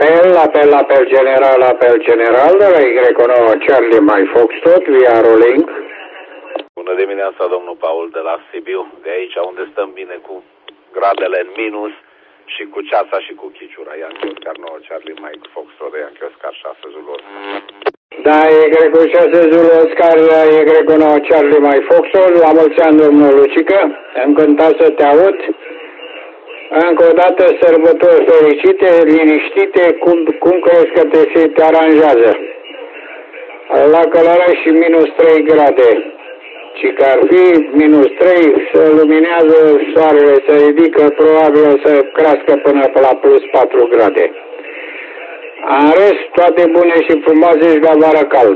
apel general, de la Y9 Charlie Mike Foxtrot, via Rolling. Bună dimineața, domnul Paul de la Sibiu, de aici unde stăm bine cu gradele în minus și cu ceața și cu chiciura. Yankee Oscar 9 Charlie Mike Foxtrot, Yankee Oscar 6 Zulu Oscar. Da, Y6 Zulu Oscar, Y9 Charlie Mike Foxtrot, la mulți ani, domnul Lucică, încântat să te aud. Încă o dată sărbători fericite, liniștite, cum crezi că te aranjează? La Călăraș și minus 3 grade. Și că ar fi minus 3, se luminează, soarele se ridică, probabil o să crească până la plus 4 grade. În rest, toate bune și frumoase și la vară cald.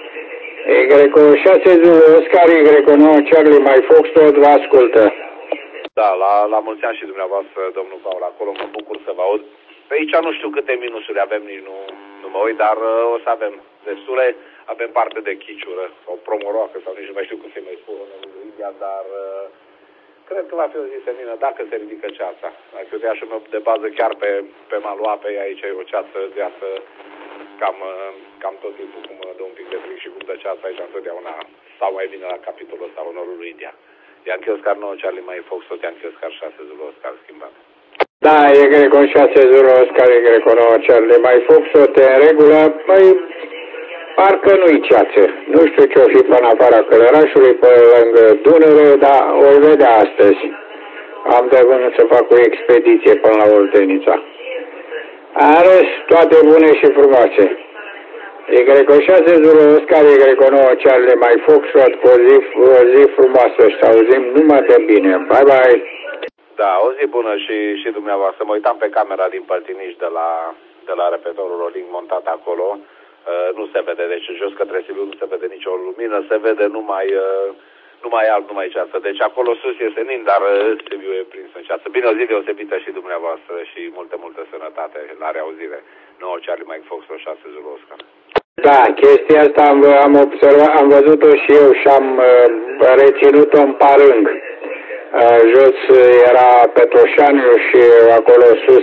Y6 Zulu Oscar, Y9 Charlie Mike Foxtrot, vă ascultă. Da, la mulți ani și dumneavoastră, domnul Paul, acolo mă bucur să vă aud. Pe aici nu știu câte minusuri avem, nici nu mă uit, dar o să avem destule. Avem parte de chiciură sau promoroacă sau nici nu mai știu cum se mai spune în India, dar cred că va fi o zi senină dacă se ridică ceața. Dacă uiteașul meu de bază chiar pe malul apei, aici e o ceață deasă cam tot timpul, cum dă un pic de frig și cum dă ceața aici întotdeauna, sau mai bine la capitolul ăsta, onorul lui India. Yankee Oscar 9 Charlie Mike Foxtrot, Yankee Oscar 6 Zulu Oscar schimbat. Da, Y6 Zulu Oscar, Y9 Charlie Mike Foxtrot, în regulă, parcă nu-i ceață. Nu știu ce-o fi până afara Călărașului, pe lângă Dunăre, dar o vedea astăzi. Am de gând să fac o expediție până la Oltenița. În rest, toate bune și frumoase. Y6 Zulu Oscar, Y9 Charlie Mike Foxtrot, cu o zi frumoasă și să auzim numai de bine. Bye, bye! Da, o zi bună și dumneavoastră. Mă uitam pe camera din Părtiniș de la repetorul Rolling montat acolo. Nu se vede, deci jos către Sibiu nu se vede nicio lumină, se vede numai alb, numai ceață. Deci acolo sus e senin, dar Sibiu e prins în ceață. Bine, o zi deosebită și dumneavoastră și multă sănătate, la reauzire. 9 Charlie Mike Foxtrot, 6 Zulu Oscar. Da, chestia asta am observat, am văzut-o și eu și am reținut-o în parâng. Jos era Petroșaniu și acolo sus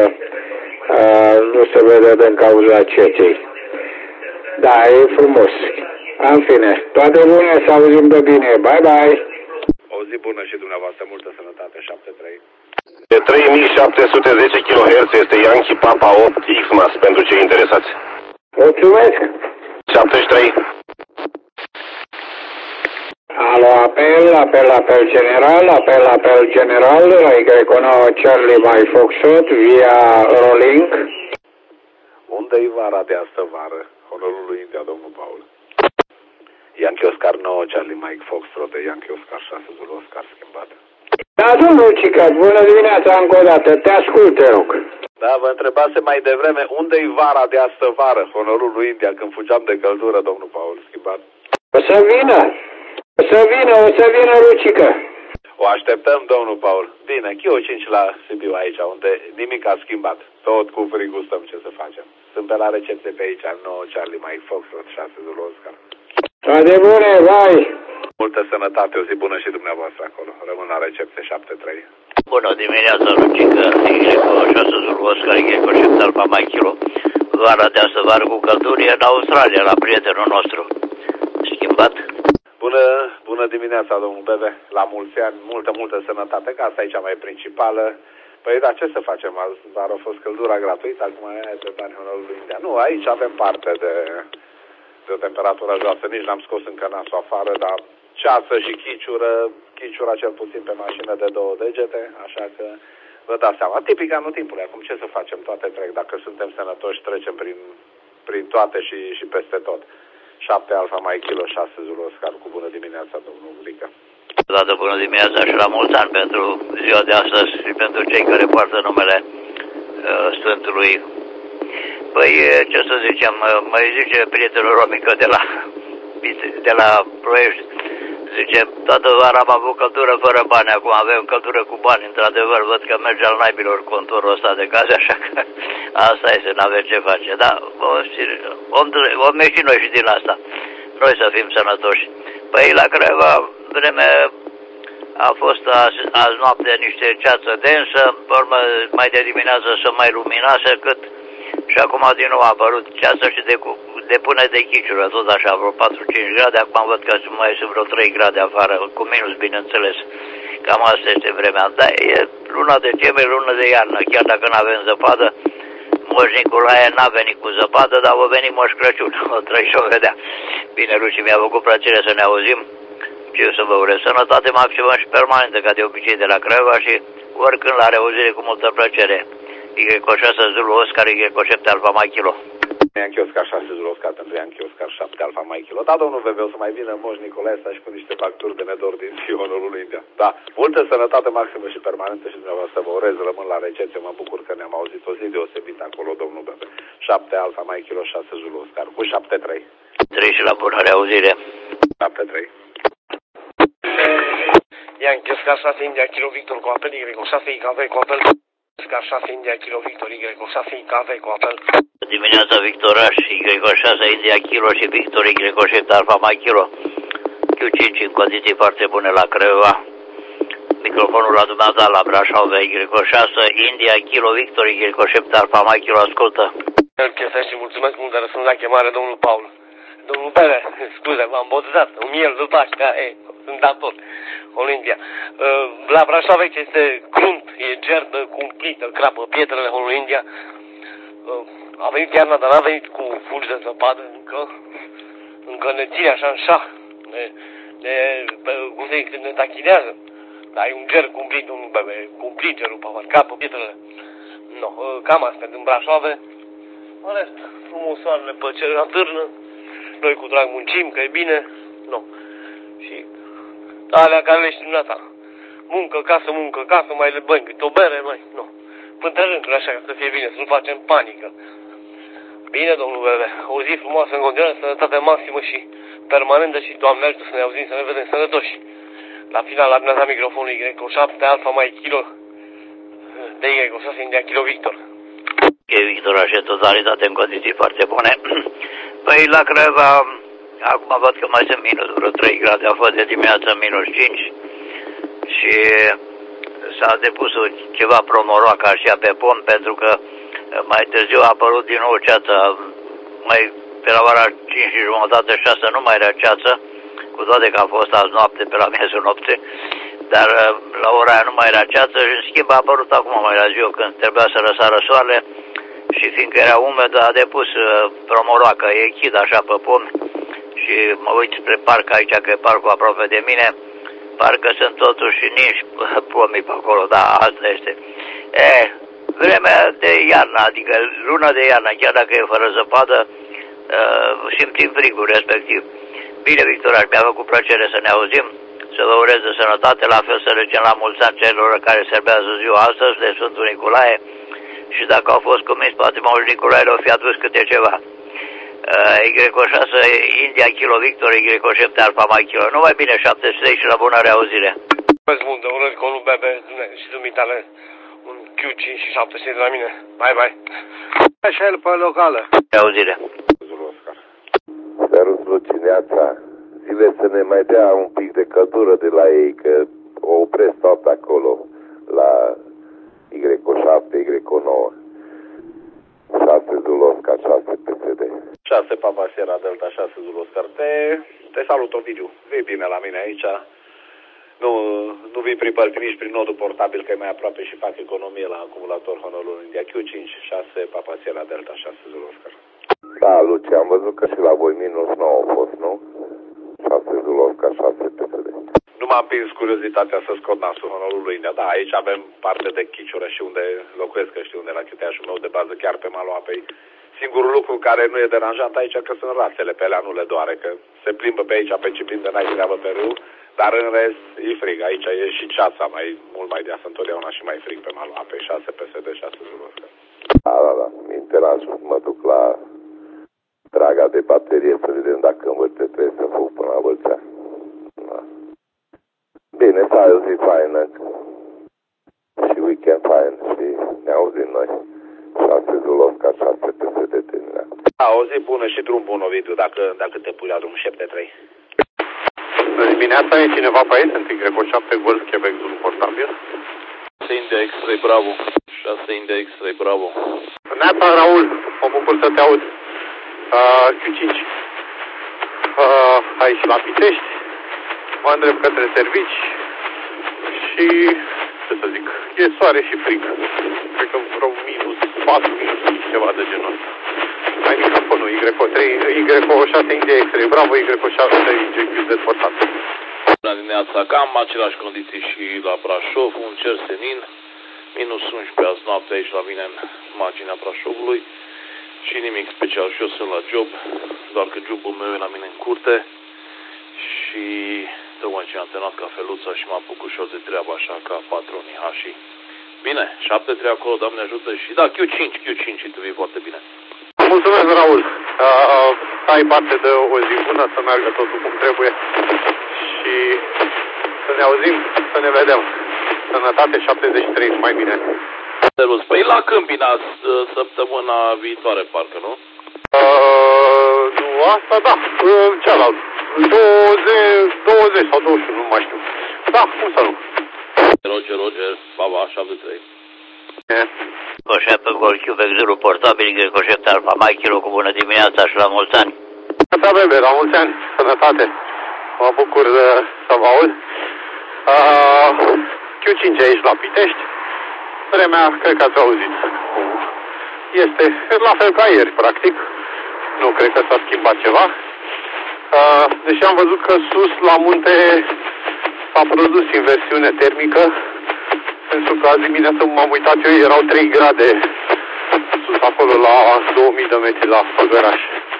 nu se vede din cauza ceței. Da, e frumos. În fine, toate bune, să auzim de bine. Bye, bye! O zi bună și dumneavoastră, multă sănătate, 7-3. De 3710 kHz este Yankee Papa 8 XMAS pentru cei interesați. Mulțumesc! 73. Alo, apel general, la Y9 Charlie Mike Foxtrot, via Rolling. Unde-i vara de astă vară? Onorul lui India, domnul Paul. Yankee Oscar 9 Charlie Mike Foxtrot, de Yankee Oscar 6 Zulu Oscar schimbat. Da, domnul Cicat, bună dimineața încă o dată, te ascult, te rog. Da, vă întrebase mai devreme, unde-i vara de astă vară? Onorul lui India, când fugeam de căldură, domnul Paul, schimbat. O să vină, Lucică. O așteptăm, domnul Paul. Bine, Chio 5 la Sibiu aici, unde nimic a schimbat. Tot cu frigul stăm, ce să facem. Sunt pe la recepție pe aici, 9 Charlie Mike Foxtrot, 6 Zulu Oscar. Toate bune, vai! Multă sănătate, o zi bună și dumneavoastră acolo. Rămân la recepție, 7-3. Bună dimineața, Lucică, Igreco 6 Zulu Oscar, Igreco 7 Alfa Mike Kilo. Vara de astă vară cu călduri în Australia, la prietenul nostru. Schimbat? Bună dimineața, domnul Bebe. La mulți ani, multă sănătate, că asta e cea mai principală. Păi, dar ce să facem? Azi a fost căldura gratuită, acum e pe banii Honorului India. Nu, aici avem parte de o temperatură joasă. Nici n-am scos încă nasul afară, dar ceață și chiciura cel puțin pe mașină de 2 degete, așa că vă dați seama. Tipic anul timpului, acum ce să facem? Toate trec. Dacă suntem sănătoși, trecem prin toate și peste tot. 7 Alfa Mike Kilo, 6 Zulu Oscar, cu bună dimineața, domnul Blică. Dată bună dimineața și la mulți ani pentru ziua de astăzi și pentru cei care poartă numele Sfântului. Păi, ce să zicem, mai zice prietenul Romică de la Ploiești, zice, toată vara am avut căldură fără bani, acum avem căldură cu bani, într-adevăr, văd că merge al naibilor conturul ăsta de gaze, așa că asta este, n-avem ce face, da, vom ieși noi și din asta, noi să fim sănătoși. Păi, la Craiova, vreme a fost azi noapte niște ceață densă, pe urmă mai de dimineață să mai luminase, cât Și acum din nou a apărut ceasă și depune de chiciură, tot așa, vreo 4-5 grade, acum văd că mai sunt vreo 3 grade afară, cu minus, bineînțeles. Cam asta este vremea. Dar e luna decembrie, lună de iarnă, chiar dacă nu avem zăpadă. Moș Nicolae n-a venit cu zăpadă, dar va veni Moș Crăciun, o trăi și o vedea. Bine, Luci, mi-a făcut plăcere să ne auzim. Ce eu să vă urez sănătate maximă și permanentă, ca de obicei de la Craiova și oricând la reauzire cu multă plăcere. Y6 Zulu Oscar, Y7 Alfa Mai Kilo. Yankee Oscar 6 Zulu Oscar pentru Yankee Oscar 7 Alfa Mai Kilo. Da, domnul VV, o să mai vină Moș Nicolae să-și cu niște facturi de nedor din Sionul lui India. Da, multă sănătate maximă și permanentă și dumneavoastră vă urez, rămân la recepție, mă bucur că ne-am auzit o zi deosebită acolo, domnul VV. 7 Alfa Mai Kilo 6 Zulu Oscar cu 7-3. 3 și la bună reauzire. 7-3. Yankee Oscar 6 India Kilo Victor cu apel, Y6 IKV cu apel. Oscar 6 India Kilo Victor, Y6 IKV cu apel. Dimineața Victoraș, Y6 India Kilo și Victor, Y7 Alfa Mai Kilo. Q5 în condiții foarte bune la Craiova. Microfonul la dumneata la Brașov, Y6 India Kilo Victor, Y7 Alfa Mai Kilo, ascultă. Și mulțumesc mult de răspuns la chemare, domnul Paul. Domnul Bere, scuze, m-am botezat, un miel de Pașca, sunt dator, Olimpia. La Brașov este grunt, e gerdă cumplită, crapă pietrele Olindia. A venit iarna, dar n-a venit cu fulgi de zăpadă încă ne ține așa în șah, cum se zice, ne tachinează. Dar e un ger cumplit, un bebe, cumplit gerul pe afară, crapă pietrele. No, cam astea din Brașoave. În rest, frumos soarele pe cer atârnă. Noi cu drag muncim, că e bine. No. Și alea care le știm ta. Muncă, casă, mai le băi câte o bere, mai. No. Până rândul așa, ca să fie bine, să nu facem panică. Bine, domnul Bebe, o zi frumoasă în continuare, sănătate maximă și permanentă și Doamne ajută să ne auzim, să ne vedem sănătoși. La final, la dumneata microfonul Y7 Alfa Mai Kilo de Y6 India Kilo Victor. Victor, așa, totalitate în condiții foarte bune. Păi la Craiova, acum văd că mai sunt minus vreo 3 grade, a fost de dimineață minus 5 și s-a depus ceva promoroacă așa pe pom, pentru că mai târziu a apărut din nou ceață, mai pe la ora 5:30, 6 nu mai era ceață, cu toate că a fost azi noapte, pe la miezul nopții, dar la ora aia nu mai era ceață și în schimb a apărut acum mai la ziua când trebuia să răsară soarele și fiindcă era umed a depus promoroacă, e echid așa pe pomi și mă uit spre parc aici, că e parcul aproape de mine, parcă sunt totuși nici pomii pe acolo, da, asta este. Vremea de iarnă, adică luna de iarnă, chiar dacă e fără zăpadă, simțim frigul respectiv. Bine, Victoraș, mi-a făcut plăcere să ne auzim, să vă urez de sănătate, la fel să legem la mulți ani celor care serbează ziua astăzi de Sfântul Nicolae și dacă au fost cuminți, poate Moș Nicolae le-au fi adus câte ceva. Y6 India Kilo Victor, Y7 Alfa Mai Kilo. Numai bine, 73 și la bună reauzire. Mulțumesc mult, de urări cu Bebe și dumitale un Q5 și 76 la mine. Bye, bye. Așa el pe locală. Reauzire. Serus Lucineața, zile să ne mai dea un pic de căldură de la ei, că o opresc toată acolo, la Y7, Y9. 6 Zulu Oscar, 6 PSD. 6 Papa Sierra Delta, 6 Zulu Oscar. Te salut, Ovidiu. Vii bine la mine aici. Nu vii prin parcă nici prin nodul portabil, că e mai aproape și fac economie la acumulator Honolulu India. Q5, 6 Papa Sierra Delta, 6 Zulu Oscar. Da, Luci, am văzut că și la voi minus 9 a fost, nu? 6 Zulu Oscar, 6 PSD. Nu m-a împins curiozitatea să scot nasul Honolulu India. Da, aici avem parte de chiciură și unde locuiesc, că știu unde la chiteașul meu de bază, chiar pe malul apei. Singurul lucru care nu e deranjant aici că sunt rațele, pe alea nu le doare, că se plimbă pe aici, pe ce plimbă, n-ai treabă pe râu, dar în rest e frig. Aici e și ceața, mult mai deasă întotdeauna și mai frig pe malul apei. 6 PSD, 6 Zulu Oscar. Da. Interas, mă duc la draga de baterie să vedem dacă în Vâlcea trebuie să fug până la Vâlcea. Da. Bine, să ai o zi faină și weekend fain și ne auzim noi. 6 Zulu Oscar, 6 PSD terminat. Da, o zi bună și drum bun, Ovidiu, dacă te pui la drum 7-3. Bună dimineața, e cineva pe aici? Sunt Y7 Golf Quebec, drum portabil. 6 India X-Ray Bravo. 6 India X-Ray Bravo. Neața, Raul, Mă bucur să te aud. Q5. Aici la Pitești. Mă îndrept către servici. Și, ce să zic, e soare și frig. Cred că vreo minus 4, minus 5, ceva de genul ăsta. Ai microfonul YO3, YO6 India X-Ray, bravo, YO6 GQZ portabil. Bună dimineața, cam aceleași condiții și la Brașov, un cer senin, minus 11 azi noapte aici la mine în marginea Brașovului și nimic special, și eu sunt la job, doar că jobul meu e la mine în curte și tocmai ce am terminat cafeluța și m-am apucat ușor de treabă așa ca patronii hașii. Bine, 7-3 acolo, Doamne ajută și da, Q5 și tu vii foarte bine. Mulțumesc, Raul. Ai parte de o zi bună, să meargă totul cum trebuie și să ne auzim, să ne vedem. Sănătate, 73, mai bine. Păi la Câmpina săptămâna viitoare, parcă, nu? Nu, asta da, cealaltă. 20 sau 21, nu mai știu. Da, cum să nu? Roger, baba, 73. Coșep pe Gol Quebec 0 portabil, Coșep Alfa Mike Kilo, cu bună dimineața și la mulți ani. Da, bebe, la mulți ani, sănătate. Mă bucur să vă aud. Q5 aici la Pitești. Vremea, cred că ați auzit. Este la fel ca ieri, practic. Nu cred că s-a schimbat ceva. Deși am văzut că sus la munte s-a produs inversiune termică. Pentru că azi dimineață m-am uitat eu, erau 3 grade sus acolo la 2000 de metri la Făgăraș.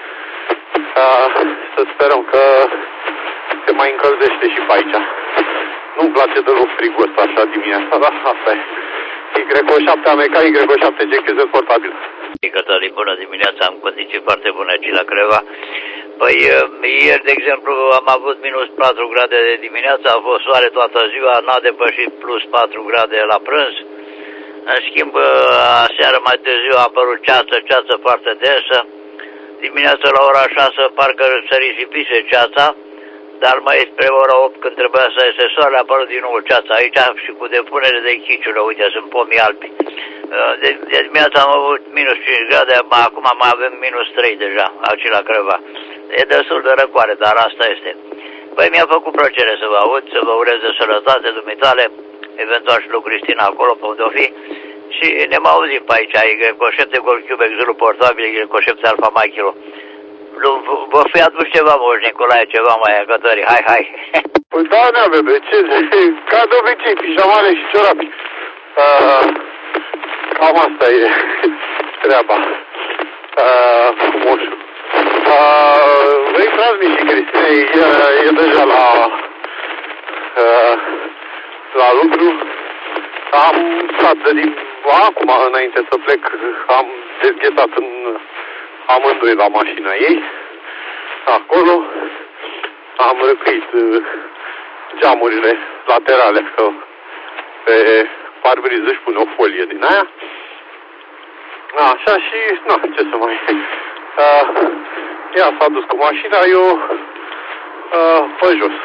Să sperăm că se mai încălzește și pe aici. Nu-mi place deloc frigul ăsta așa dimineața, dar asta e. YO7 AMK, YO7 GQZ portabil. Cătălin, bună dimineața, am condiții foarte bune aici la Creva. Păi, ieri, de exemplu, am avut minus 4 grade de dimineață, a fost soare toată ziua, n-a depășit plus 4 grade la prânz. În schimb, aseară mai târziu a apărut ceață foarte densă. Dimineața la ora 6 parcă se risipise ceața, dar mai spre ora 8, când trebuia să iese soarele, a apărut din nou ceața aici și cu depunere de chiciură. Uite, sunt pomii albi. De dimineața am avut minus 5 grade, acum mai avem minus 3 deja, aici la Creva. E destul de răcoare, dar asta este. Păi mi-a făcut plăcere să vă aud, să vă urez de sănătate dumitale, eventual și lui Cristina acolo, pe unde o fi. Și ne-am auzit pe aici, YO7 Gol Quebec 0 portabil, YO7 Alfa Mike Kilo. Vă fi adus ceva, Moș Nicolae, ceva mai Cătării, hai. Păi da, nea, bebe, ce ca de obicei, pijamale și ciorapi. Cam asta e treaba. Moșu. Vrei transmit și Cristinei, e deja la lucru. Am stat de din acum, înainte să plec, am dezghetat în amândoi la mașina ei. Acolo am răcuit geamurile laterale, că pe parbriz își pune o folie din aia. Așa și, ce să mai... ea s-a dus cu mașina, eu pe jos.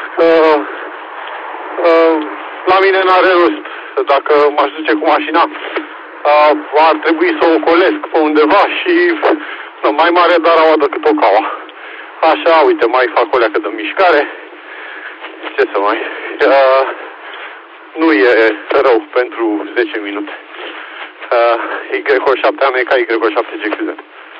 La mine n-are rost. Dacă m-aș duce cu mașina, ar trebui să o ocolesc pe undeva și mai mare Daraua decât Ocaua. Așa, uite, mai fac o leacă de mișcare. Ce să mai... nu e rău pentru 10 minute. YO7 AMK, YO7 GQZ.